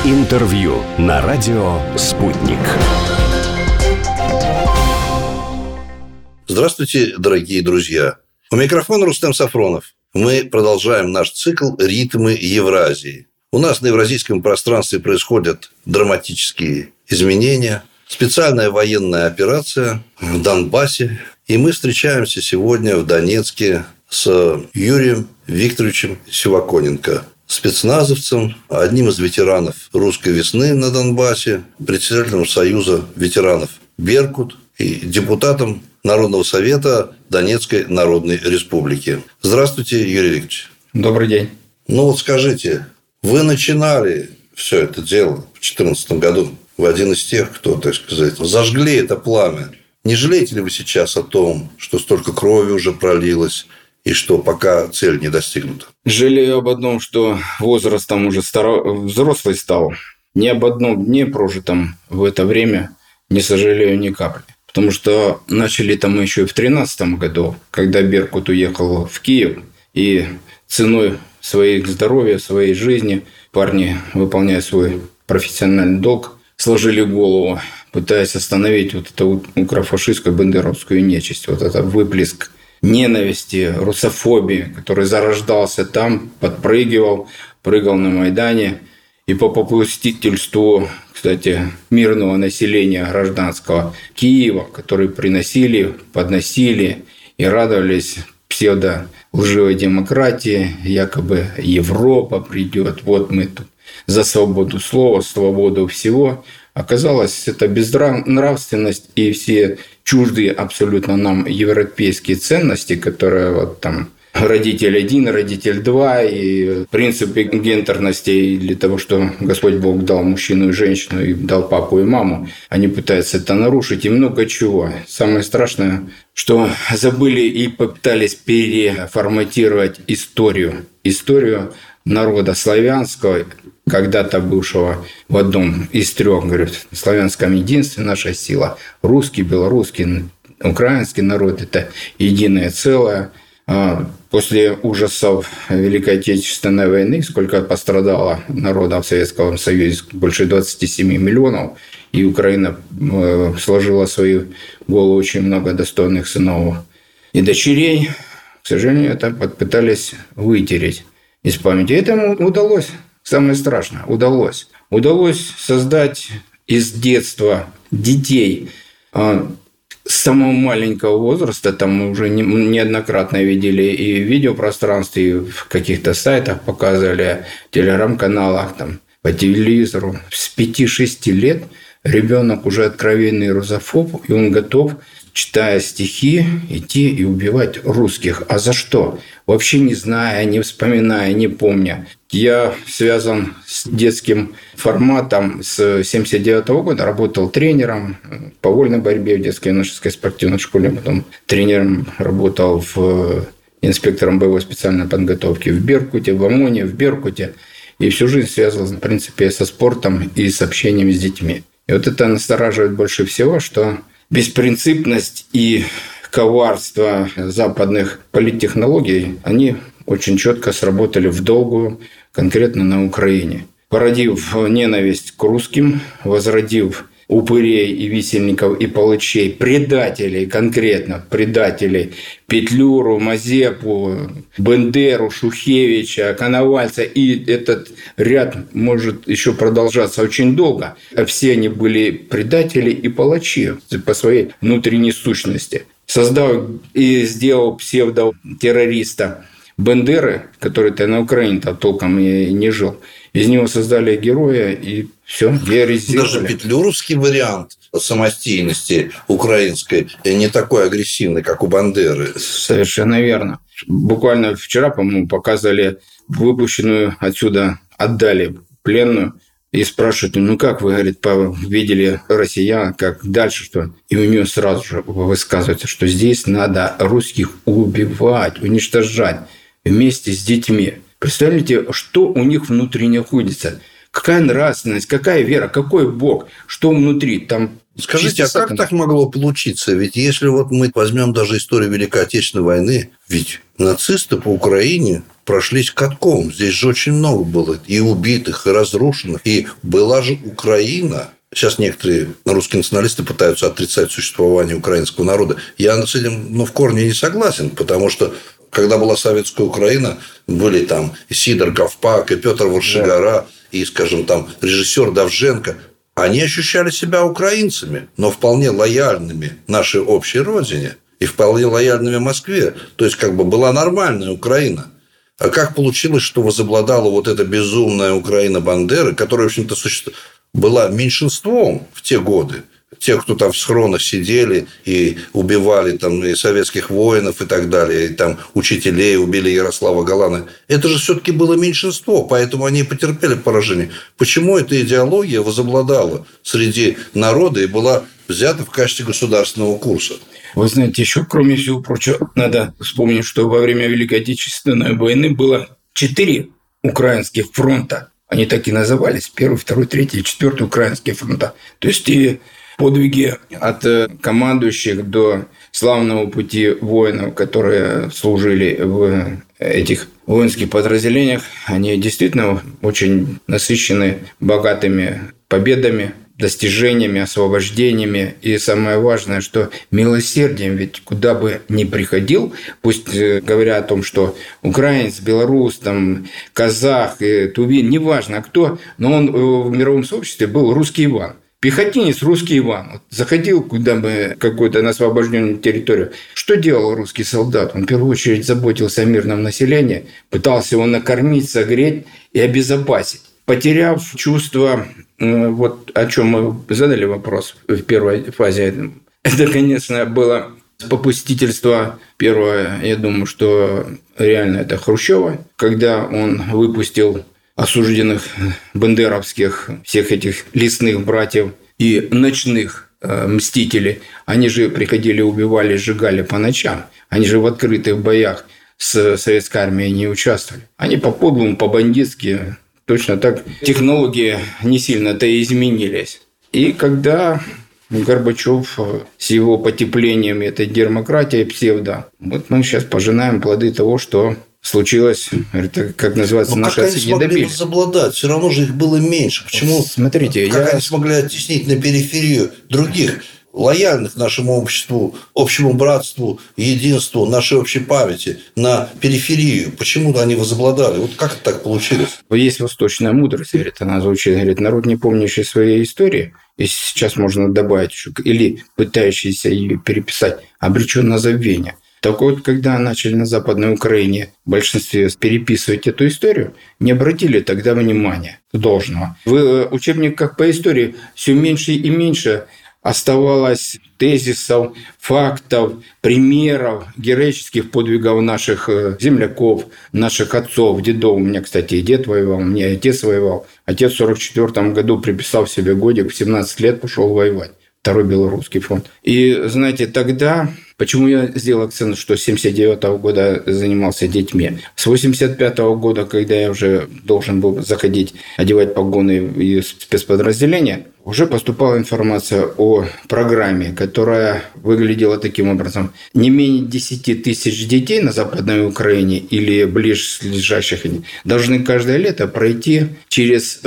Интервью на радио «Спутник». Здравствуйте, дорогие друзья. У микрофона Рустем Сафронов. Мы продолжаем наш цикл «Ритмы Евразии». У нас на евразийском пространстве происходят драматические изменения, специальная военная операция в Донбассе. И мы встречаемся сегодня в Донецке с Юрием Викторовичем Сиваконенко, спецназовцем, одним из ветеранов русской весны на Донбассе, председателем Союза ветеранов «Беркут» и депутатом Народного совета Донецкой Народной Республики. Здравствуйте, Юрий Викторович. Добрый день. Скажите, вы начинали все это дело в 2014 году. Вы один из тех, кто, так сказать, зажгли это пламя. Не жалеете ли вы сейчас о том, что столько крови уже пролилось и что пока цель не достигнута? Жалею об одном, что возрастом уже взрослый стал. Ни об одном дне, прожитом в это время, не сожалею ни капли. Потому что начали-то мы еще и в 2013 году, когда Беркут уехал в Киев, и ценой своих здоровья, своей жизни парни, выполняя свой профессиональный долг, сложили голову, пытаясь остановить вот эту укрофашистскую бандеровскую нечисть, вот этот выплеск ненависти, русофобии, который зарождался там, подпрыгивал, прыгал на Майдане. И по попустительству, кстати, мирного населения гражданского Киева, которые приносили, подносили и радовались псевдо-лживой демократии, якобы Европа придет, вот мы тут за свободу слова, свободу всего. Оказалось, это безнравственность и все чуждые абсолютно нам европейские ценности, которые вот там родитель один, родитель два, и принципы гендерности для того, что Господь Бог дал мужчину и женщину, и дал папу и маму, они пытаются это нарушить, и много чего. Самое страшное, что забыли и попытались переформатировать историю народа славянского, когда-то бывшего в одном из трех, говорят, в славянском единстве наша сила. Русский, белорусский, украинский народ – это единое целое. После ужасов Великой Отечественной войны, сколько пострадало народов в Советском Союзе, больше 27 миллионов, и Украина сложила в свою голову очень много достойных сынов и дочерей, к сожалению, это попытались вытереть из памяти. Этому удалось, самое страшное, удалось создать из детства детей с самого маленького возраста, там мы уже неоднократно видели и в видеопространстве, и в каких-то сайтах показывали, в телеграм-каналах, там, по телевизору. С 5-6 лет ребенок уже откровенный русофоб, и он готов, читая стихи, идти и убивать русских. А за что? Вообще не зная, не вспоминая, не помня. Я связан с детским форматом с 1979 года, работал тренером по вольной борьбе в детской юношеской спортивной школе, потом тренером работал инспектором боевой специальной подготовки в Беркуте, в ОМОНе, в Беркуте. И всю жизнь связан, в принципе, со спортом и с общением с детьми. И вот это настораживает больше всего, что беспринципность и коварство западных политтехнологий, они очень четко сработали в долгую, конкретно на Украине. Породив ненависть к русским, возродив упырей и висельников и палачей, предателей, конкретно предателей, Петлюру, Мазепу, Бендеру, Шухевича, Коновальца. И этот ряд может еще продолжаться очень долго. Все они были предатели и палачи по своей внутренней сущности. Создав и сделал псевдотеррориста Бендеры, который-то на Украине-то толком и не жил, из него создали героя, и все, героизировали. Даже петлюровский вариант самостийности украинской не такой агрессивный, как у Бандеры. Совершенно верно. Буквально вчера, по-моему, показали выпущенную отсюда, отдали пленную, и спрашивают, как вы, говорит, видели россиян, как дальше, что? И у нее сразу же высказывается, что здесь надо русских убивать, уничтожать вместе с детьми. Представляете, что у них внутри находится? Какая нравственность, какая вера, какой Бог, что внутри? Там Скажите, а как так могло получиться? Ведь если вот мы возьмем даже историю Великой Отечественной войны, ведь нацисты по Украине прошлись катком. Здесь же очень много было и убитых, и разрушенных. И была же Украина. Сейчас некоторые русские националисты пытаются отрицать существование украинского народа. Я с этим в корне не согласен, потому что когда была советская Украина, были там и Сидор Ковпак, и Петр Воршигора, и, скажем, там режиссер Довженко. Они ощущали себя украинцами, но вполне лояльными нашей общей родине и вполне лояльными Москве. То есть, была нормальная Украина. А как получилось, что возобладала вот эта безумная Украина Бандеры, которая, в общем-то, была меньшинством в те годы? Те, кто там в схронах сидели и убивали там и советских воинов и так далее, и там учителей убили Ярослава Галана. Это же все-таки было меньшинство, поэтому они потерпели поражение. Почему эта идеология возобладала среди народа и была взята в качестве государственного курса? Вы знаете, еще, кроме всего прочего, надо вспомнить, что во время Великой Отечественной войны было 4 украинских фронта. Они так и назывались. 1, 2, 3 и 4 украинские фронта. То есть и подвиги от командующих до славного пути воинов, которые служили в этих воинских подразделениях, они действительно очень насыщены богатыми победами, достижениями, освобождениями. И самое важное, что милосердием, ведь куда бы ни приходил, пусть говоря о том, что украинец, белорус, там, казах, тувин, неважно кто, но он в мировом сообществе был русский Иван. Пехотинец русский Иван. Заходил куда бы какую-то на освобожденную территорию. Что делал русский солдат? Он в первую очередь заботился о мирном населении, пытался его накормить, согреть и обезопасить. Потеряв чувство, вот о чем мы задали вопрос в первой фазе, это, конечно, было попустительство первое, я думаю, что реально это Хрущева, когда он выпустил осужденных бандеровских, всех этих лесных братьев и ночных мстителей. Они же приходили, убивали, сжигали по ночам. Они же в открытых боях с советской армией не участвовали. Они по-подлому, по-бандитски, точно так. Технологии не сильно-то и изменились. И когда Горбачев с его потеплением этой демократии псевдо, вот мы сейчас пожинаем плоды того, что случилось, это, как называется, наши соседи добились. Как они смогли возобладать? Все равно же их было меньше. Почему? Смотрите, как они смогли оттеснить на периферию других, лояльных нашему обществу, общему братству, единству, нашей общей памяти, на периферию? Почему-то они возобладали. Вот как это так получилось? Есть восточная мудрость, говорит, она звучит, говорит, народ, не помнящий своей истории, и сейчас можно добавить еще, или пытающийся ее переписать, обречен на забвение. Так вот, когда начали на Западной Украине в большинстве переписывать эту историю, не обратили тогда внимания должного. В учебниках по истории все меньше и меньше оставалось тезисов, фактов, примеров героических подвигов наших земляков, наших отцов, дедов. У меня, кстати, и дед воевал, у меня и отец воевал. Отец в 1944 году приписал себе годик, в 17 лет пошел воевать. Второй Белорусский фронт. И, знаете, тогда... Почему я сделал акцент, что с 1979 года занимался детьми? С 1985 года, когда я уже должен был заходить, одевать погоны и спецподразделения, уже поступала информация о программе, которая выглядела таким образом. Не менее 10 тысяч детей на Западной Украине или ближайших должны каждое лето пройти через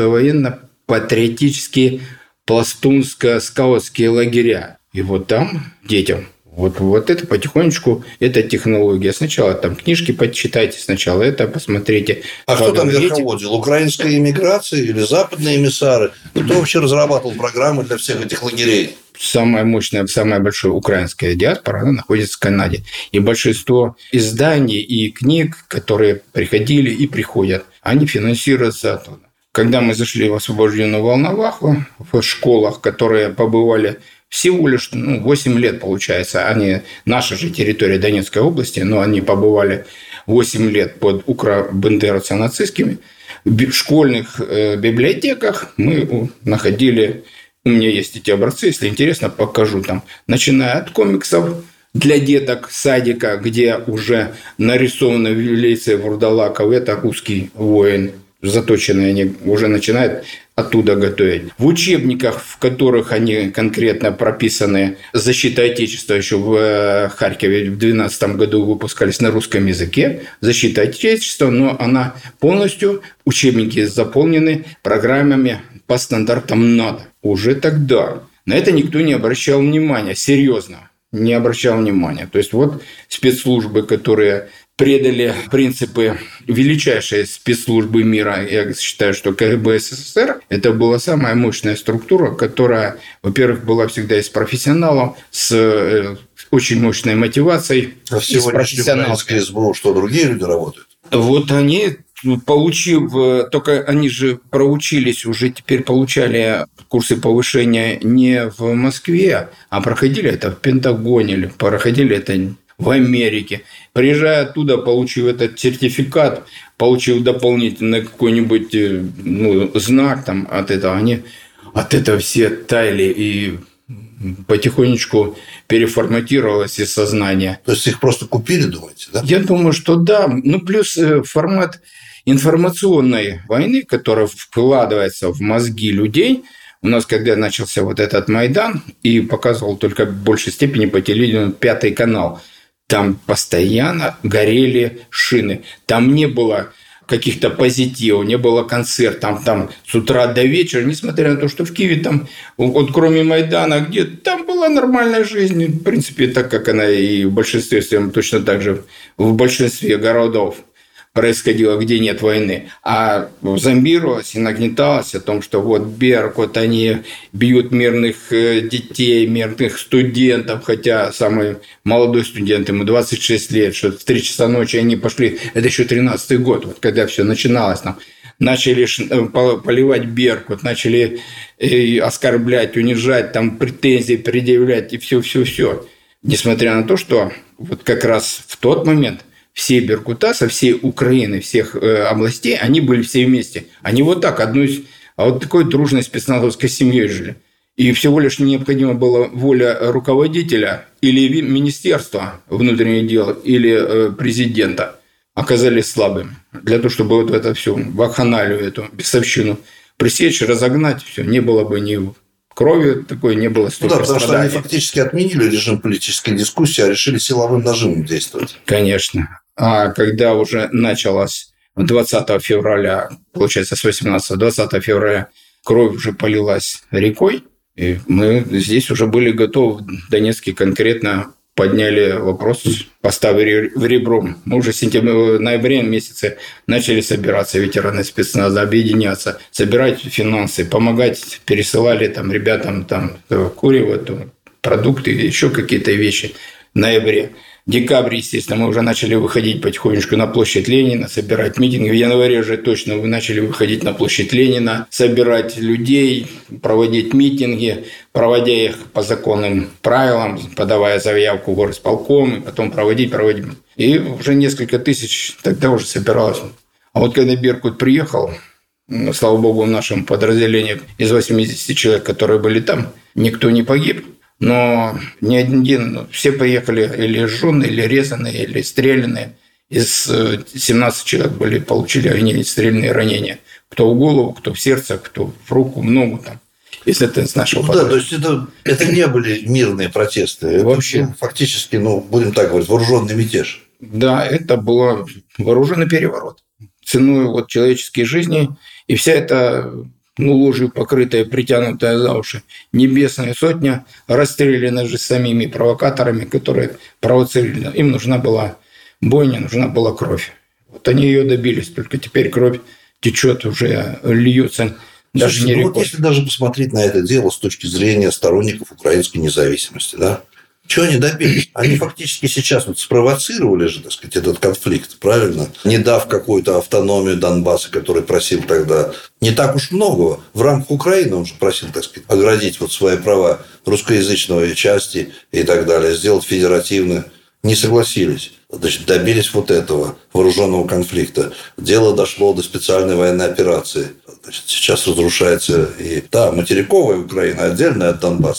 военно-патриотические пластунско-скаутские лагеря. И вот там детям... Вот это потихонечку, эта технология. Сначала там книжки почитайте, сначала это посмотрите. А кто там верховодил? Украинская эмиграция или западные эмиссары? Кто вообще разрабатывал программы для всех этих лагерей? Самая мощная, самая большая украинская диаспора, она находится в Канаде. И большинство изданий и книг, которые приходили и приходят, они финансируются оттуда. Когда мы зашли в освобожденную Волноваху, в школах, которые побывали всего лишь 8 лет, получается. Они, наша же территория Донецкой области, но они побывали 8 лет под укробандеровцами-нацистскими. В школьных библиотеках мы находили... У меня есть эти образцы, если интересно, покажу там. Начиная от комиксов для деток садика, где уже нарисованы лица Вурдалаков, это русский воин. заточенные, они уже начинают оттуда готовить. В учебниках, в которых они конкретно прописаны, защита Отечества еще в Харькове в 2012 году выпускались на русском языке, защита Отечества, но она полностью, учебники заполнены программами по стандартам НАТО. Уже тогда на это никто не обращал внимания, серьезно не обращал внимания. То есть вот спецслужбы, которые предали принципы величайшей спецслужбы мира. Я считаю, что КГБ СССР – это была самая мощная структура, которая, во-первых, была всегда из профессионалов, с очень мощной мотивацией. А в сегодняшнем украинском СБУ что, другие люди работают? Вот они, получив, только они же проучились, уже теперь получали курсы повышения не в Москве, а проходили это в Пентагоне, или проходили это в Америке. Приезжая оттуда, получив этот сертификат, получив дополнительный какой-нибудь знак там, от этого, они от этого все таяли и потихонечку переформатировалось из сознания. То есть их просто купили, думаете, да? Я думаю, что да. Ну, плюс формат информационной войны, которая вкладывается в мозги людей. У нас, когда начался вот этот Майдан, и показывал только в большей степени по телевидению 5 канал, там постоянно горели шины. Там не было каких-то позитивов, не было концертов, там с утра до вечера, несмотря на то, что в Киеве там, вот кроме Майдана, где там была нормальная жизнь, в принципе, так как она и в большинстве своем, точно так же в большинстве городов происходило, где нет войны, а зомбировалось и нагнеталось о том, что вот Беркут, они бьют мирных детей, мирных студентов, хотя самый молодой студент, ему 26 лет, что в 3 часа ночи они пошли, это еще 13-й год, вот когда все начиналось там, начали поливать Беркут, начали оскорблять, унижать, там претензии предъявлять и все. Несмотря на то, что вот как раз в тот момент все беркута со всей Украины, всех областей, они были все вместе. Они вот так, вот такой дружной спецназовской семьей жили. И всего лишь необходима была воля руководителя или министерства внутренних дел, или президента. Оказались слабыми. Для того, чтобы вот это все, вакханалию эту, бесовщину пресечь, разогнать, все, не было бы ни крови такой, не было столько потому страданий. что они фактически отменили режим политической дискуссии, а решили силовым нажимом действовать. Конечно. А когда уже началось 20 февраля, получается, с 18-20 февраля, кровь уже полилась рекой, и мы здесь уже были готовы, в Донецке конкретно подняли вопрос, поставили в ребром. Мы уже в ноябре месяце начали собираться, ветераны спецназа, объединяться, собирать финансы, помогать, пересылали там ребятам там курево, продукты, еще какие-то вещи в ноябре. В декабре, естественно, мы уже начали выходить потихонечку на площадь Ленина, собирать митинги. В январе же точно мы начали выходить на площадь Ленина, собирать людей, проводить митинги, проводя их по законным правилам, подавая заявку в горисполком, и потом проводить. И уже несколько тысяч тогда уже собиралось. А вот когда Беркут приехал, слава богу, в нашем подразделении из 80 человек, которые были там, никто не погиб. Но ни один, все поехали или сжённые, или резаные, или стрелянные. Из 17 человек получили стрельные ранения. Кто в голову, кто в сердце, кто в руку, в ногу. Там. Если это с нашего то есть это не были мирные протесты. Вообще. Это, фактически, будем так говорить, вооруженный мятеж. Да, это был вооруженный переворот. Ценой человеческих жизней. И вся эта ложью покрытая, притянутая за уши небесная сотня, расстреляна же самими провокаторами, которые провоцировали. Им нужна была бойня, нужна была кровь. Вот они ее добились, только теперь кровь течет, уже льется. Даже не рекой. Если даже посмотреть на это дело с точки зрения сторонников украинской независимости, да? Чего они добились? Они фактически сейчас спровоцировали же, так сказать, этот конфликт, правильно? Не дав какую-то автономию Донбасса, который просил тогда не так уж многого. В рамках Украины он же просил, так сказать, оградить свои права русскоязычной части и так далее, сделать федеративно. Не согласились. Значит, добились этого вооруженного конфликта. Дело дошло до специальной военной операции. Значит, сейчас разрушается материковая Украина, отдельная от Донбасса.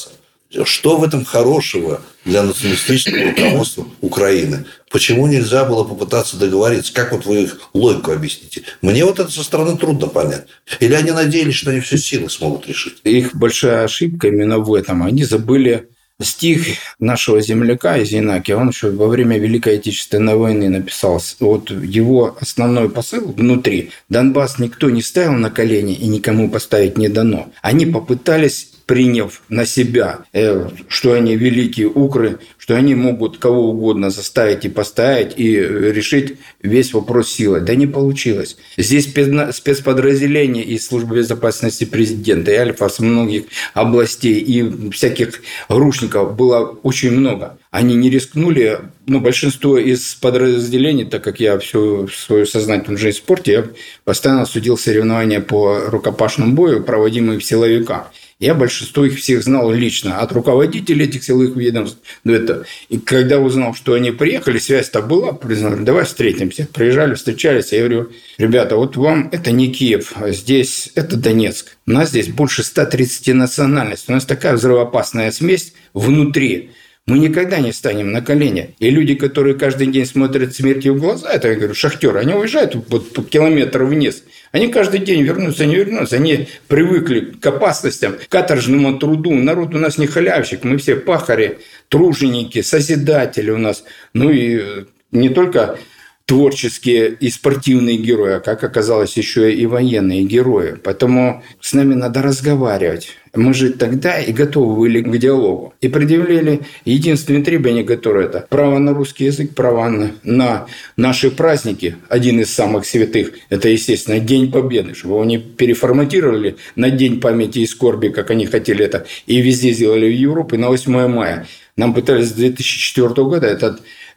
Что в этом хорошего для националистического руководства Украины? Почему нельзя было попытаться договориться? Как вот вы их логику объясните? Мне вот это со стороны трудно понять. Или они надеялись, что они все силы смогут решить? Их большая ошибка именно в этом. Они забыли стих нашего земляка из Инакия. Он еще во время Великой Отечественной войны написал. Вот его основной посыл внутри. Донбасс никто не ставил на колени и никому поставить не дано. Они попытались, приняв на себя, что они великие укры, что они могут кого угодно заставить и поставить, и решить весь вопрос силой. Да не получилось. Здесь спецподразделения из Службы безопасности президента, и Альфа с многих областей, и всяких грушников было очень много. Они не рискнули, большинство из подразделений, так как я всю свою сознательную жизнь в спорте, я постоянно судил соревнования по рукопашному бою, проводимые в силовиках. Я большинство их всех знал лично, от руководителей этих силовых ведомств до этого. И когда узнал, что они приехали, связь-то была, признали, давай встретимся. Приезжали, встречались, я говорю, ребята, вот вам это не Киев, а здесь это Донецк. У нас здесь больше 130 национальностей, у нас такая взрывоопасная смесь внутри. Мы никогда не станем на колени. И люди, которые каждый день смотрят смерти в глаза, это, я говорю, шахтеры, они уезжают вот километр вниз. Они каждый день вернутся, не вернутся. Они привыкли к опасностям, к каторжному труду. Народ у нас не халявщик, мы все пахари, труженики, созидатели у нас. И не только творческие и спортивные герои, а, как оказалось, еще и военные герои. Поэтому с нами надо разговаривать. Мы же тогда и готовы были к диалогу. И предъявляли единственное требование, которое это право на русский язык, право на наши праздники. Один из самых святых – это, естественно, День Победы. Чтобы его не переформатировали на День памяти и скорби, как они хотели это, и везде сделали в Европе на 8 мая. Нам пытались с 2004 года это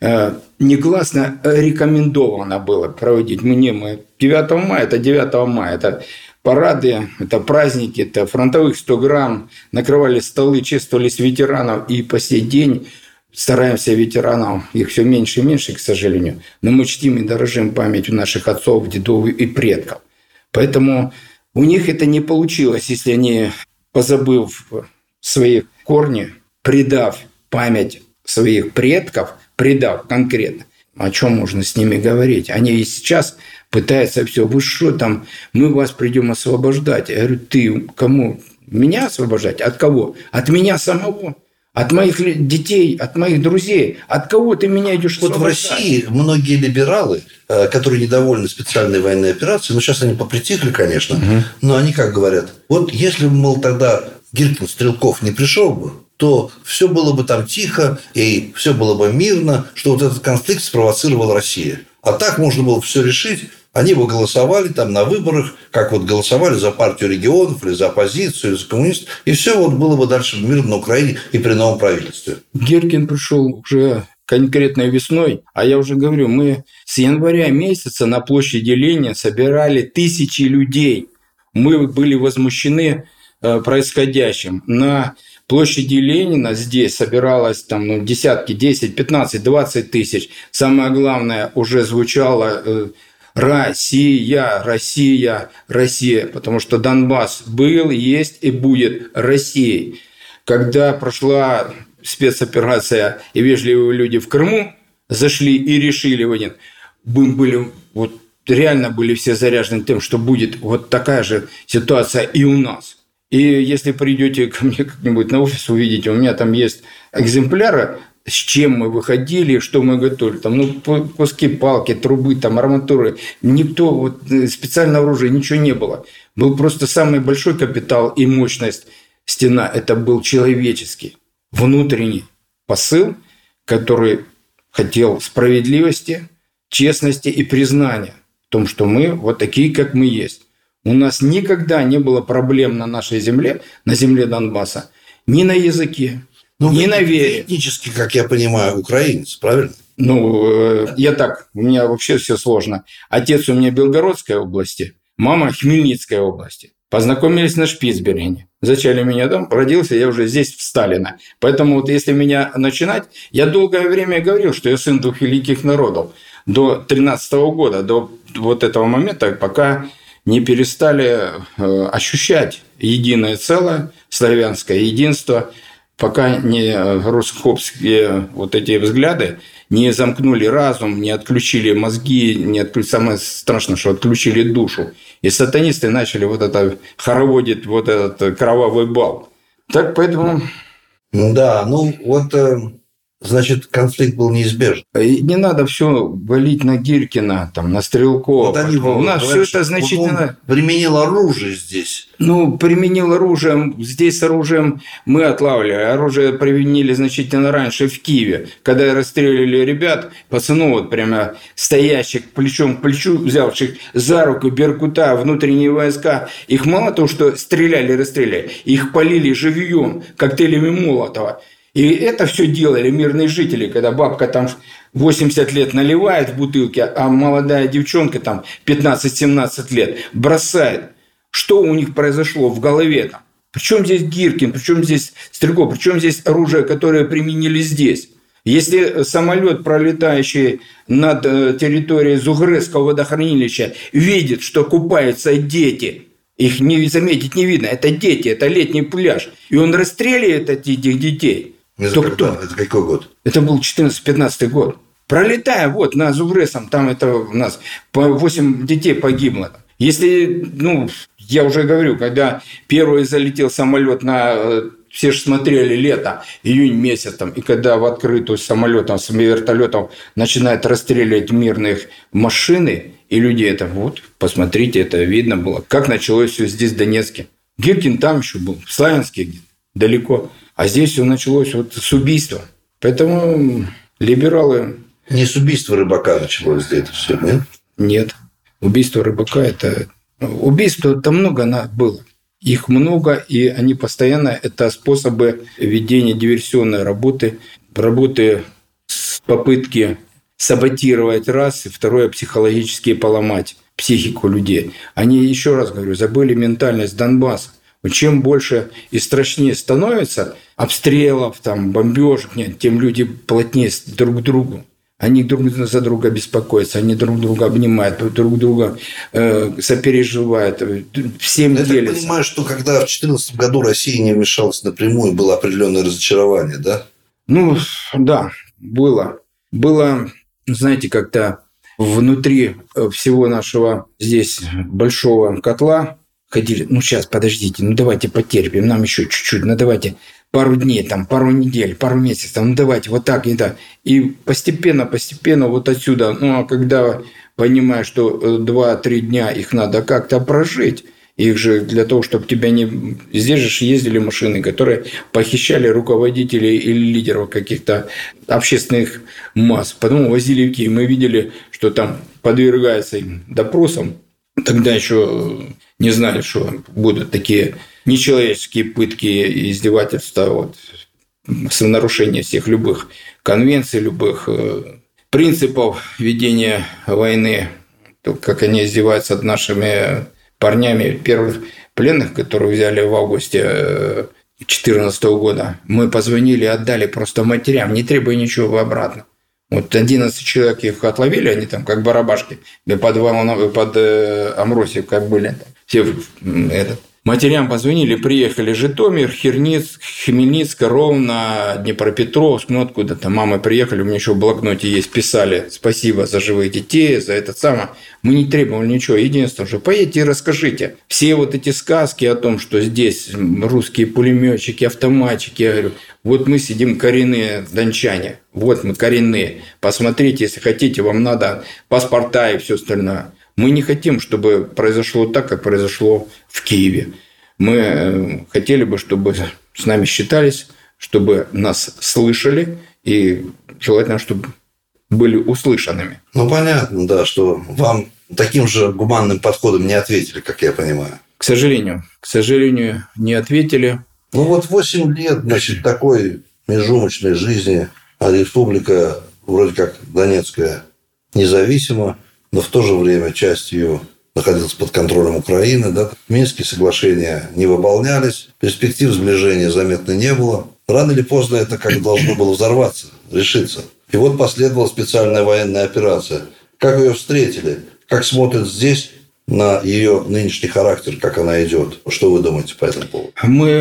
негласно рекомендовано было проводить. Мы 9 мая – это 9 мая, это парады, это праздники, это фронтовых 100 грамм, накрывали столы, чествовались ветеранов, и по сей день стараемся ветеранов, их все меньше и меньше, к сожалению, но мы чтим и дорожим памятью наших отцов, дедов и предков. Поэтому у них это не получилось, если они, позабыв свои корни, предав память своих предков, предав конкретно, о чем можно с ними говорить? Они и сейчас пытаются все. Вы что там? Мы вас придем освобождать. Я говорю, ты кому? Меня освобождать? От кого? От меня самого? От моих детей, от моих друзей? От кого ты меня идешь освобождать? Вот в России многие либералы, которые недовольны специальной военной операцией, сейчас они попритихли, конечно, но они как говорят, вот если бы, тогда Гиркин Стрелков не пришел бы, то все было бы там тихо, и все было бы мирно, что вот этот конфликт спровоцировала Россия. А так можно было все решить. Они бы голосовали там на выборах, как вот голосовали за партию регионов, или за оппозицию, или за коммунистов. И все вот было бы дальше мирно на Украине и при новом правительстве. Гиркин пришел уже конкретной весной, а я уже говорю, мы с января месяца на площади Ленина собирали тысячи людей. Мы были возмущены происходящим. На площади Ленина здесь собиралось там, десятки, 10, 15, 20 тысяч. Самое главное, уже звучало «Россия, Россия, Россия», потому что Донбасс был, есть и будет Россией. Когда прошла спецоперация и вежливые люди в Крыму зашли и решили, реально были все заряжены тем, что будет вот такая же ситуация и у нас. И если придете ко мне как-нибудь на офис, увидите, у меня там есть экземпляры, с чем мы выходили, что мы готовили. Там, куски палки, трубы, там, арматуры. Никто, специального оружия, ничего не было. Был просто самый большой капитал и мощность стена. Это был человеческий, внутренний посыл, который хотел справедливости, честности и признания в том, что мы вот такие, как мы есть. У нас никогда не было проблем на нашей земле, на земле Донбасса, ни на языке, ни на вере. Этнически, как я понимаю, украинец, правильно? У меня вообще все сложно. Отец у меня Белгородской области, мама Хмельницкой области. Познакомились на Шпицбергене. Зачали меня там, родился я уже здесь, в Сталино. Поэтому если меня начинать, я долгое время говорил, что я сын двух великих народов. До 2013 года, до вот этого момента, пока не перестали ощущать единое целое, славянское единство, пока не русофобские вот эти взгляды не замкнули разум, не отключили мозги, самое страшное, что отключили душу. И сатанисты начали вот это хороводить, вот этот кровавый бал. Так поэтому... Да, значит, конфликт был неизбежен. И не надо все валить на Гиркина, там, на Стрелкова. У нас все это значительно... Он применил оружие здесь. Применил оружие. Здесь с оружием мы отлавливали. Оружие применили значительно раньше в Киеве. Когда расстреливали ребят, пацанов вот прямо стоящих плечом к плечу, взявших за руку беркута, внутренние войска. Их мало того, что стреляли, расстреляли, их полили живьем коктейлями Молотова. И это все делали мирные жители, когда бабка там 80 лет наливает в бутылке, а молодая девчонка там 15-17 лет бросает. Что у них произошло в голове там? Причем здесь Гиркин, причем здесь Стрелков, причем здесь оружие, которое применили здесь? Если самолет, пролетающий над территорией Зугресского водохранилища, видит, что купаются дети, их не заметить не видно, это дети, это летний пляж, и он расстреливает этих детей, Это какой год? Это был 14-15 год. Пролетая вот на Зугресом, там это у нас по 8 детей погибло. Если, я уже говорю, когда первый залетел самолет все же смотрели лето, июнь месяц, и когда в открытую самолетом, с вертолетом начинают расстреливать мирных машины и людей, это вот, посмотрите, это видно было, как началось все здесь, в Донецке. Гиркин там еще был, в Славянске далеко. А здесь все началось вот с убийства. Поэтому либералы... Не с убийства Рыбака началось здесь это все, нет? Нет. Убийство Рыбака – это... Убийств-то много было. Их много, и они постоянно... Это способы ведения диверсионной работы с попытки саботировать раз, и второе – психологически поломать психику людей. Они, еще раз говорю, забыли ментальность Донбасса. Чем больше и страшнее становится обстрелов, бомбежек, тем люди плотнее друг к другу. Они друг за друга беспокоятся, они друг друга обнимают, друг друга сопереживают, всем делятся. Я так понимаю, что когда в 2014 году Россия не вмешалась напрямую, было определенное разочарование, да? Да, было. Было, знаете, как-то внутри всего нашего здесь большого котла ходили, сейчас, подождите, давайте потерпим, нам еще чуть-чуть, давайте пару дней, пару недель, пару месяцев, давайте вот так и так. И постепенно вот отсюда, а когда понимаешь, что 2-3 дня их надо как-то прожить, их же для того, чтобы тебя не... Здесь же ездили машины, которые похищали руководителей или лидеров каких-то общественных масс, потом возили в Киев. Мы видели, что там подвергается им допросам. Тогда еще не знали, что будут такие нечеловеческие пытки и издевательства, с нарушением всех любых конвенций, любых принципов ведения войны, как они издеваются над нашими парнями, первых пленных, которые взяли в августе 2014 года. Мы позвонили, отдали просто матерям, не требуя ничего обратно. 11 человек их отловили, они там как барабашки под Амросиев как были. Все матерям позвонили, приехали Житомир, Хмельницк, Ровно, Днепропетровск, откуда-то. Мамы приехали, у меня еще в блокноте есть, писали спасибо за живых детей, за это самое. Мы не требовали ничего. Единственное, что поедьте и расскажите. Все эти сказки о том, что здесь русские пулеметчики, автоматчики, я говорю, мы сидим коренные дончане, мы коренные. Посмотрите, если хотите, вам надо паспорта и все остальное. Мы не хотим, чтобы произошло так, как произошло в Киеве. Мы хотели бы, чтобы с нами считались, чтобы нас слышали и желательно, чтобы были услышанными. Понятно, да, что вам таким же гуманным подходом не ответили, как я понимаю. К сожалению, не ответили. 8 лет, такой межумочной жизни, а республика вроде как Донецкая независима, но в то же время часть ее находилась под контролем Украины. Да? Минские соглашения не выполнялись, перспектив сближения заметно не было. Рано или поздно это как должно было взорваться, решиться. И последовала специальная военная операция. Как ее встретили? Как смотрят здесь на ее нынешний характер, как она идет? Что вы думаете по этому поводу? Мы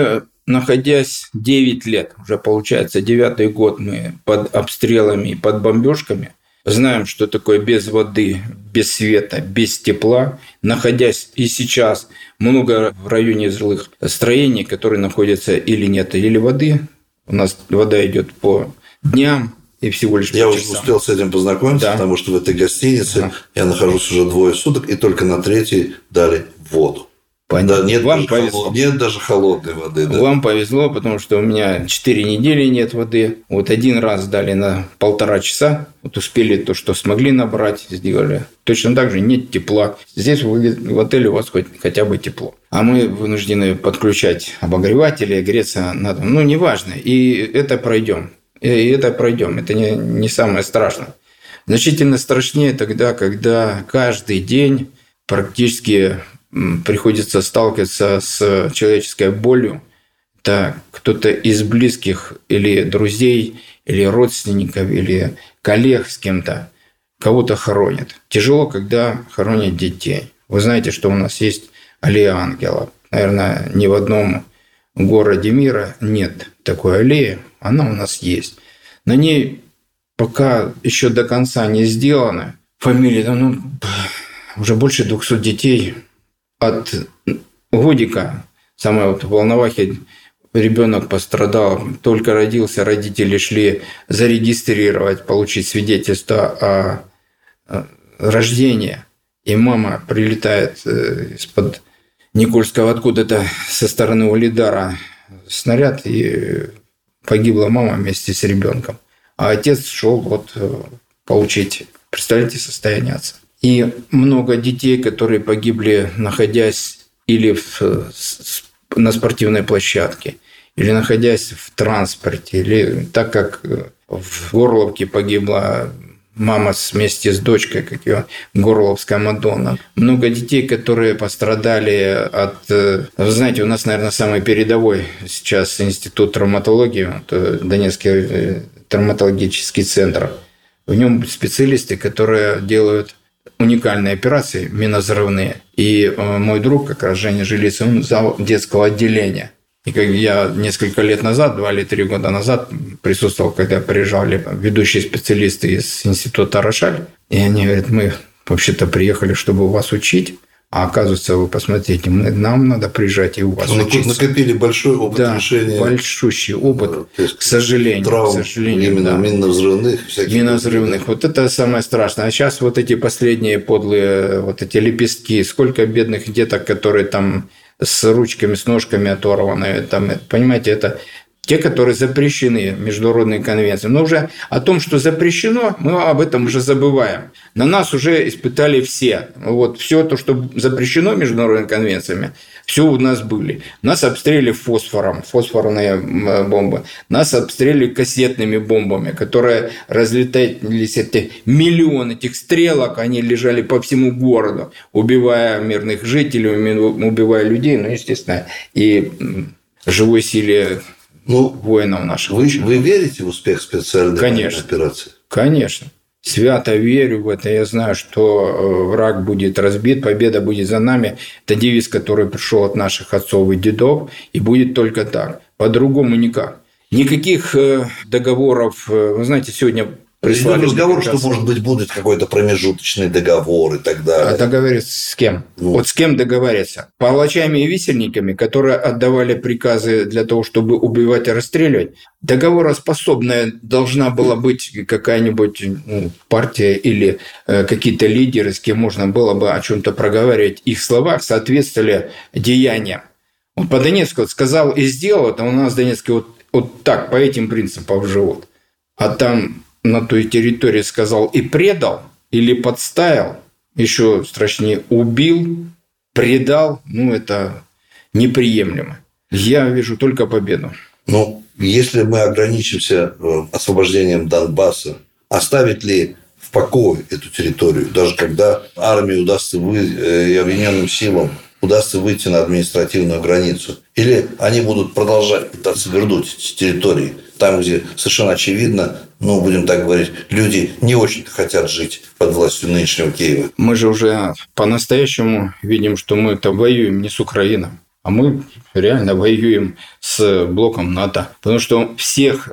находясь 9 лет, уже получается 9-й год мы под обстрелами и под бомбежками, знаем, что такое без воды, без света, без тепла. Находясь и сейчас много в районе жилых строений, которые находятся или нет, или воды. У нас вода идет по дням и всего лишь по часам. Я уже успел с этим познакомиться, потому что в этой гостинице я нахожусь уже 2 суток, и только на 3-й дали воду. Да, нет, вам повезло. Нет даже холодной воды. Да. Вам повезло, потому что у меня 4 недели нет воды. Вот один раз дали на 1,5 часа. Вот успели то, что смогли набрать, сделали. Точно так же нет тепла. Здесь в отеле у вас хотя бы тепло. А мы вынуждены подключать обогреватели, греться надо. Ну, неважно. И это пройдем. Это не самое страшное. Значительно страшнее тогда, когда каждый день практически приходится сталкиваться с человеческой болью. Это кто-то из близких или друзей, или родственников, или коллег с кем-то. Кого-то хоронят. Тяжело, когда хоронят детей. Вы знаете, что у нас есть аллея ангелов. Наверное, ни в одном городе мира нет такой аллеи. Она у нас есть. На ней пока еще до конца не сделано. Фамилия, уже больше 200 детей. От годика, самое в Волновахе, ребенок пострадал, только родился, родители шли зарегистрировать, получить свидетельство о рождении. И мама прилетает из-под Никольского откуда-то со стороны Улидара снаряд, и погибла мама вместе с ребенком. А отец шел получить, представляете, состояние отца. И много детей, которые погибли, находясь или на спортивной площадке, или находясь в транспорте, или так как в Горловке погибла мама вместе с дочкой, как ее Горловская Мадонна. Много детей, которые пострадали от... Вы знаете, у нас, наверное, самый передовой сейчас институт травматологии, Донецкий травматологический центр. В нем специалисты, которые делают уникальные операции минозрывные. И мой друг, как раз Женя Жилица, он зал детского отделения. И как я несколько лет назад, 2 или 3 года назад, присутствовал, когда приезжали ведущие специалисты из института Рошаль, и они говорят, мы вообще-то приехали, чтобы вас учить, а оказывается, вы посмотрите, нам надо приезжать и у вас учиться. Накопили большой опыт решения. Большущий опыт, к сожалению. Травм, именно минно-взрывных. Минно-взрывных. Вот это самое страшное. А сейчас вот эти последние подлые, эти лепестки, сколько бедных деток, которые там с ручками, с ножками оторваны. Там, понимаете, это те, которые запрещены международной конвенцией. Но уже о том, что запрещено, мы об этом уже забываем. На нас уже испытали все. Все то, что запрещено международными конвенциями, все у нас были. Нас обстреляли фосфорные бомбы. Нас обстреляли кассетными бомбами, которые разлетались, эти миллионы этих стрелок, они лежали по всему городу, убивая мирных жителей, убивая людей, естественно, и живой силе воинов наших. Вы верите в успех специальной операции? Конечно. Свято верю в это. Я знаю, что враг будет разбит, победа будет за нами. Это девиз, который пришел от наших отцов и дедов, и будет только так. По-другому никак. Никаких договоров. Вы знаете, сегодня прислали разговор, что, может быть, будет какой-то промежуточный договор и так далее. А договориться с кем? С кем договориться? Палачами и висельниками, которые отдавали приказы для того, чтобы убивать и расстреливать. Договороспособная должна была быть какая-нибудь партия или какие-то лидеры, с кем можно было бы о чем-то проговаривать. Их слова соответствовали деяниям. По Донецку сказал и сделал, это у нас в Донецке так, по этим принципам живут. А там на той территории сказал и предал, или подставил, еще страшнее, убил, предал, это неприемлемо. Я вижу только победу. Если мы ограничимся освобождением Донбасса, оставит ли в покое эту территорию, даже когда армии удастся и объединенным силам удастся выйти на административную границу? Или они будут продолжать пытаться вернуть эти территории, там, где совершенно очевидно, будем так говорить, люди не очень хотят жить под властью нынешнего Киева? Мы же уже по-настоящему видим, что мы воюем не с Украиной, а мы реально воюем с с блоком НАТО. Потому что всех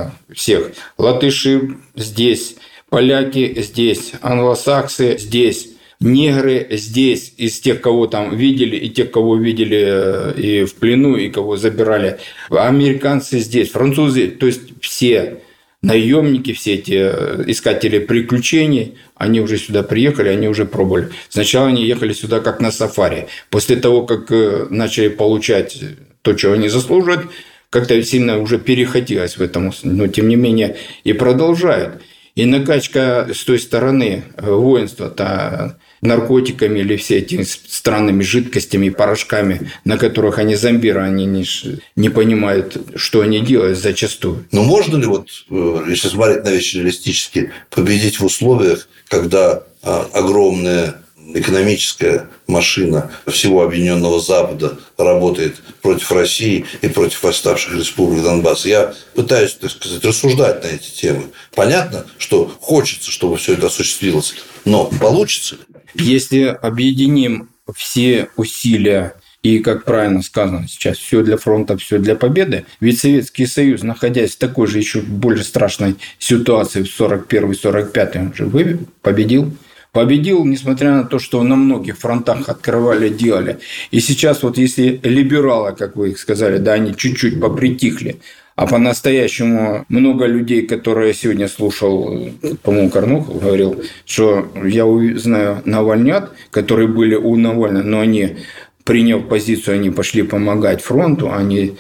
латыши здесь, поляки здесь, англосаксы здесь, негры здесь, из тех, кого там видели, и тех, кого видели и в плену, и кого забирали. Американцы здесь, французы, то есть все наемники, все эти искатели приключений, они уже сюда приехали, они уже пробовали. Сначала они ехали сюда как на сафари. После того, как начали получать то, чего они заслуживают, как-то сильно уже перехотелось в этом. Но, тем не менее, и продолжают. И накачка с той стороны воинства-то наркотиками или все эти странными жидкостями, порошками, на которых они зомбиры, они не понимают, что они делают зачастую. Но можно ли, если смотреть на вещи реалистически, победить в условиях, когда огромная экономическая машина всего Объединенного Запада работает против России и против восставших республик Донбасса? Я пытаюсь, так сказать, рассуждать на эти темы. Понятно, что хочется, чтобы все это осуществилось, но получится ли? Если объединим все усилия и, как правильно сказано сейчас, все для фронта, все для победы, ведь Советский Союз, находясь в такой же еще более страшной ситуации в 41-45, он же победил. Победил, несмотря на то, что на многих фронтах открывали, делали. И сейчас если либералы, как вы их сказали, да, они чуть-чуть попритихли, а по-настоящему много людей, которые сегодня слушал, по-моему, Корнухов говорил, что я знаю навальнят, которые были у Навального, но они, приняв позицию, они пошли помогать фронту,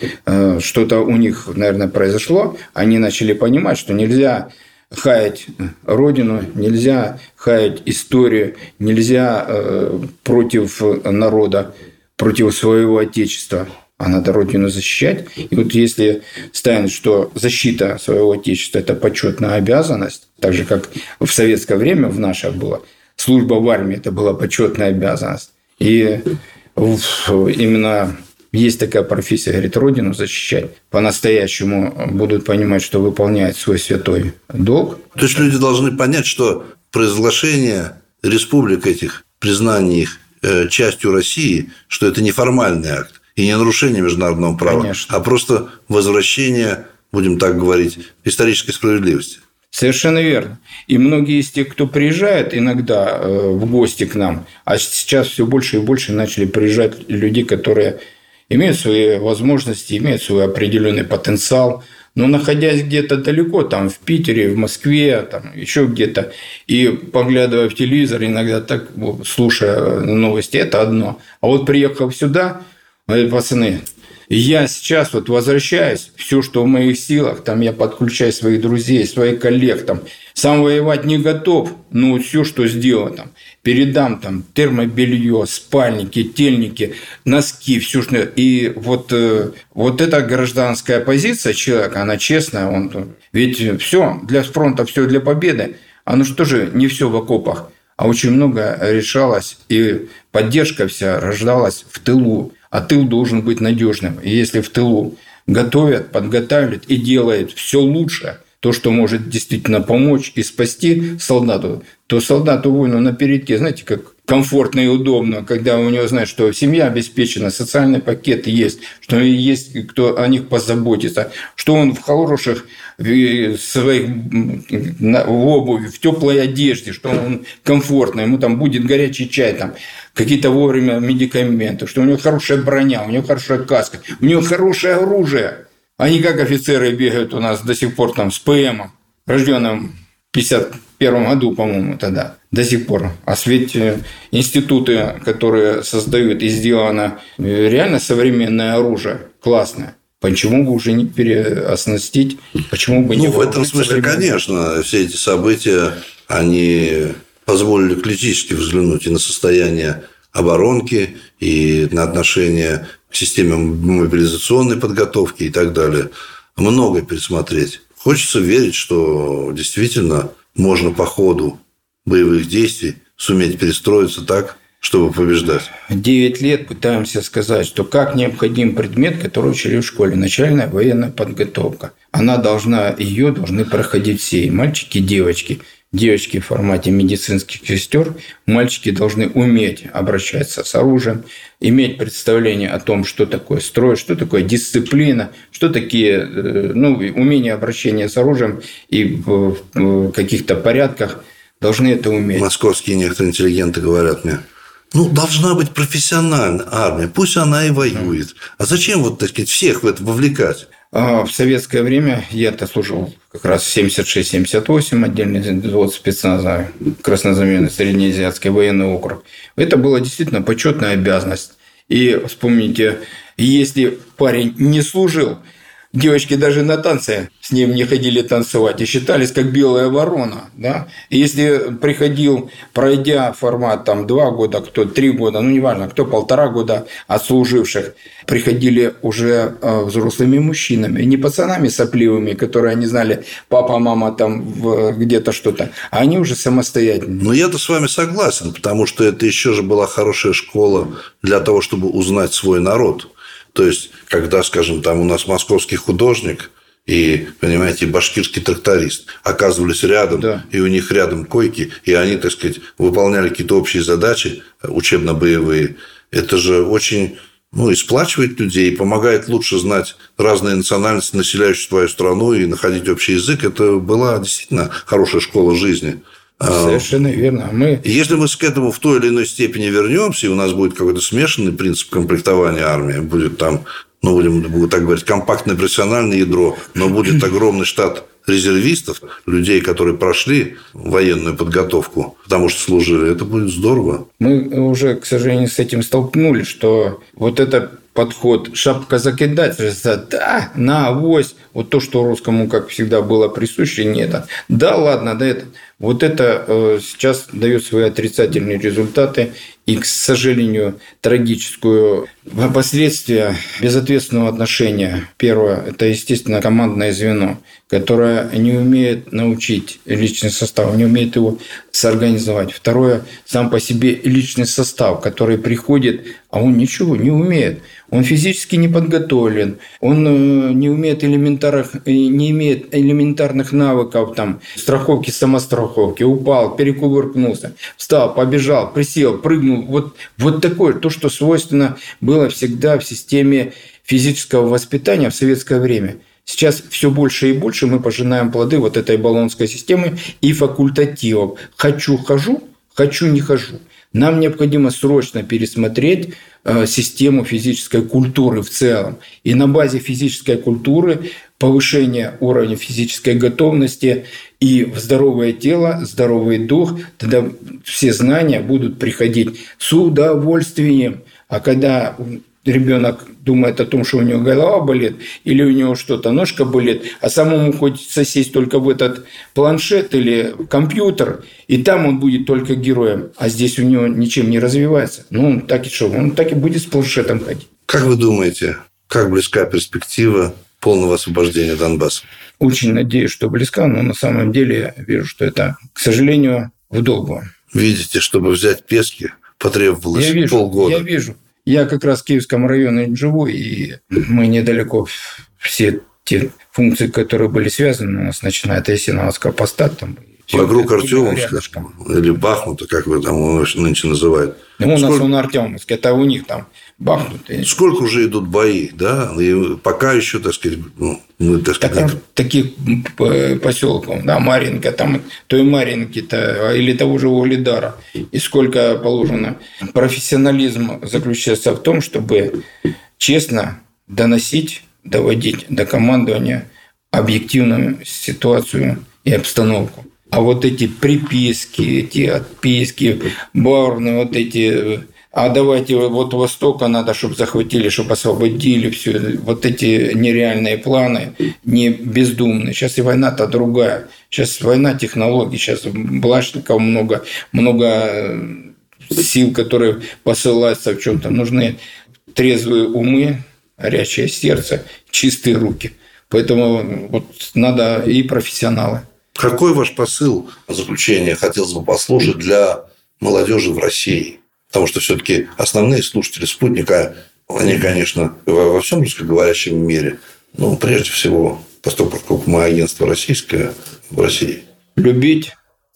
что-то у них, наверное, произошло, они начали понимать, что нельзя хаять Родину, нельзя хаять историю, нельзя против народа, против своего Отечества, а надо Родину защищать. И если станет, что защита своего Отечества – это почетная обязанность, так же, как в советское время в наше было, служба в армии – это была почетная обязанность. И именно есть такая профессия, говорит, Родину защищать. По-настоящему будут понимать, что выполняют свой святой долг. То есть люди должны понять, что провозглашение республик этих, признание их частью России, что это не формальный акт и не нарушение международного права, конечно, а просто возвращение, будем так говорить, исторической справедливости. Совершенно верно. И многие из тех, кто приезжает иногда в гости к нам, а сейчас все больше и больше начали приезжать люди, которые имеют свои возможности, имеют свой определенный потенциал, но находясь где-то далеко, там в Питере, в Москве, там еще где-то, и поглядывая в телевизор, иногда так, слушая новости, это одно. А приехав сюда, пацаны, я сейчас возвращаюсь, все, что в моих силах, там я подключаю своих друзей, своих коллег, там, сам воевать не готов, но все, что сделаю, там, передам там термобелье, спальники, тельники, носки, все, что... И эта гражданская позиция человека, она честная, ведь все для фронта, все для победы, оно же тоже не все в окопах, а очень много решалось, и поддержка вся рождалась в тылу. А тыл должен быть надежным. И если в тылу готовят, подготавливают и делают все лучше, то, что может действительно помочь и спасти солдату, то солдату воину на передке, знаете, как комфортно и удобно, когда у него знает, что семья обеспечена, социальный пакет есть, что есть кто о них позаботится, что он в хороших своих в обуви, в теплой одежде, что он комфортно, ему там будет горячий чай, там какие-то вовремя медикаменты, что у него хорошая броня, у него хорошая каска, у него хорошее оружие. Они как офицеры бегают у нас до сих пор там с ПМом, рожденным в 1951 году, по-моему, тогда, до сих пор. А ведь институты, которые создают и сделано реально современное оружие, классное, почему бы уже не переоснастить, почему бы не... в этом смысле, конечно, все эти события, они позволили критически взглянуть и на состояние оборонки, и на отношение к системе мобилизационной подготовки и так далее. Многое пересмотреть. Хочется верить, что действительно можно по ходу боевых действий суметь перестроиться так, чтобы побеждать. 9 лет пытаемся сказать, что как необходим предмет, который учили в школе, начальная военная подготовка. Ее должны проходить все, и мальчики, и девочки. девочки в формате медицинских сестер, мальчики должны уметь обращаться с оружием, иметь представление о том, что такое строй, что такое дисциплина, что такие умения обращения с оружием и в каких-то порядках должны это уметь. Московские некоторые интеллигенты говорят мне: должна быть профессиональная армия, пусть она и воюет. А зачем всех в это вовлекать? В советское время я-то служил как раз 76-78, отдельный взвод спецназа, краснознаменный Среднеазиатский военный округ. Это была действительно почетная обязанность. И вспомните, если парень не служил, девочки даже на танцы с ним не ходили танцевать и считались как белая ворона. Да? И если приходил, пройдя формат 2 года, кто 3 года, неважно, кто 1,5 года отслуживших, приходили уже взрослыми мужчинами, не пацанами сопливыми, которые не знали, папа, мама где-то что-то, а они уже самостоятельные. Я-то с вами согласен, потому что это еще же была хорошая школа для того, чтобы узнать свой народ. То есть, когда, скажем, у нас московский художник и, понимаете, башкирский тракторист оказывались рядом, да. И у них рядом койки, и они, выполняли какие-то общие задачи учебно-боевые, это же очень и сплачивает людей, и помогает лучше знать разные национальности, населяющие твою страну, и находить общий язык. Это была действительно хорошая школа жизни. Совершенно верно. Если мы к этому в той или иной степени вернемся, и у нас будет какой-то смешанный принцип комплектования армии, будет будем так говорить, компактное профессиональное ядро, но будет огромный штат резервистов, людей, которые прошли военную подготовку, потому что служили, это будет здорово. Мы уже, к сожалению, с этим столкнулись, что это подход шапка закидательства, да, на авось, то, что русскому, как всегда, было присуще, нет. Да, ладно, да, это. Это сейчас дает свои отрицательные результаты и, к сожалению, трагическую последствия безответственного отношения. Первое – это, естественно, командное звено, которое не умеет научить личный состав, не умеет его соорганизовать. Второе – сам по себе личный состав, который приходит, а он ничего не умеет. Он физически не подготовлен, он не имеет элементарных навыков, страховки, самостраховки, упал, перекувыркнулся, встал, побежал, присел, прыгнул. Вот такое, то, что свойственно было всегда в системе физического воспитания в советское время. Сейчас все больше и больше мы пожинаем плоды этой баллонской системы и факультативов. Хочу – хожу, хочу – не хожу. Нам необходимо срочно пересмотреть систему физической культуры в целом. И на базе физической культуры повышение уровня физической готовности и в здоровое тело, здоровый дух, тогда все знания будут приходить с удовольствием. А когда ребенок думает о том, что у него голова болит или у него что-то, ножка болит, а самому хочется сесть только в этот планшет или компьютер, и там он будет только героем, а здесь у него ничем не развивается. Он так и будет с планшетом ходить. Как вы думаете, как близка перспектива полного освобождения Донбасса? Очень надеюсь, что близка, но на самом деле я вижу, что это, к сожалению, в долгу. Видите, чтобы взять Пески, потребовалось полгода. Я вижу. Я как раз в Киевском районе живу, и мы недалеко все те функции, которые были связаны у нас, начиная от Ясиновского поста. Вокруг Артемовска или Бахмута, как вы его нынче называют. У нас он Артемовск, это у них там Бахмут. Сколько уже идут бои, да? И пока еще, таких поселков, да, Марьинка, той Марьинки-то, или того же Угледара, и сколько положено. Профессионализм заключается в том, чтобы честно доводить до командования объективную ситуацию и обстановку. А эти приписки, эти отписки, баурные а давайте Востока надо, чтобы захватили, чтобы освободили, все. Эти нереальные планы, не бездумные. Сейчас и война-то другая. Сейчас война технологий, сейчас Блашников много сил, которые посылаются в чем-то. Нужны трезвые умы, горячее сердце, чистые руки. Поэтому надо и профессионалы. Какой ваш посыл заключения хотелось бы послушать для молодежи в России? Потому что все-таки основные слушатели «Спутника», они, конечно, во всем русскоговорящем мире, но прежде всего, поскольку мы агентство российское в России. Любить,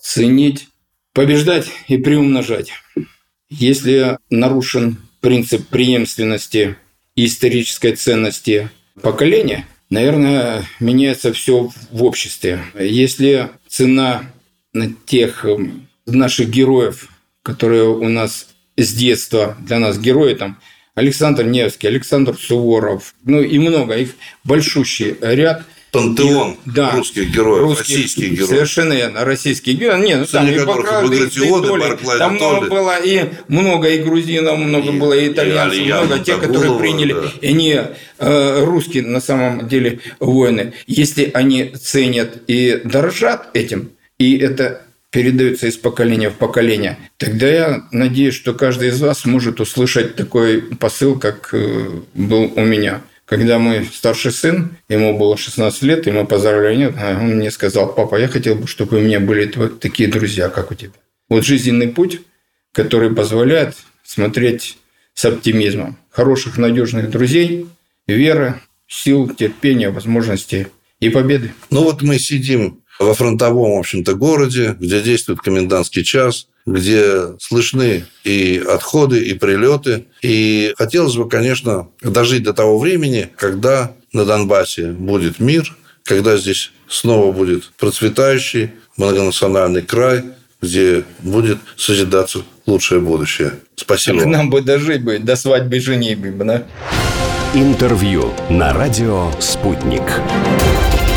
ценить, побеждать и приумножать. Если нарушен принцип преемственности и исторической ценности поколения, наверное, меняется все в обществе. Если цена на тех наших героев, которые у нас с детства для нас герои, там Александр Невский, Александр Суворов, и много, их большущий ряд. Пантеон русских героев, российских героев. Совершенно верно, российские герои. Там и Багратионы, там много было, и много и грузинов, много было и итальянцев, много тех, которые приняли. И они русские на самом деле воины. Если они ценят и дорожат этим, и это передается из поколения в поколение, тогда я надеюсь, что каждый из вас может услышать такой посыл, как был у меня. Когда мой старший сын, ему было 16 лет, и мы поздравляли, он мне сказал: папа, я хотел бы, чтобы у меня были такие друзья, как у тебя. Вот жизненный путь, который позволяет смотреть с оптимизмом. Хороших, надежных друзей, веры, сил, терпения, возможностей и победы. Мы сидим во фронтовом, в общем-то, городе, где действует комендантский час, где слышны и отходы, и прилеты. И хотелось бы, конечно, дожить до того времени, когда на Донбассе будет мир, когда здесь снова будет процветающий многонациональный край, где будет созидаться лучшее будущее. Спасибо. К нам бы дожить бы, до свадьбы и женитьбы, да? Интервью на радио «Спутник».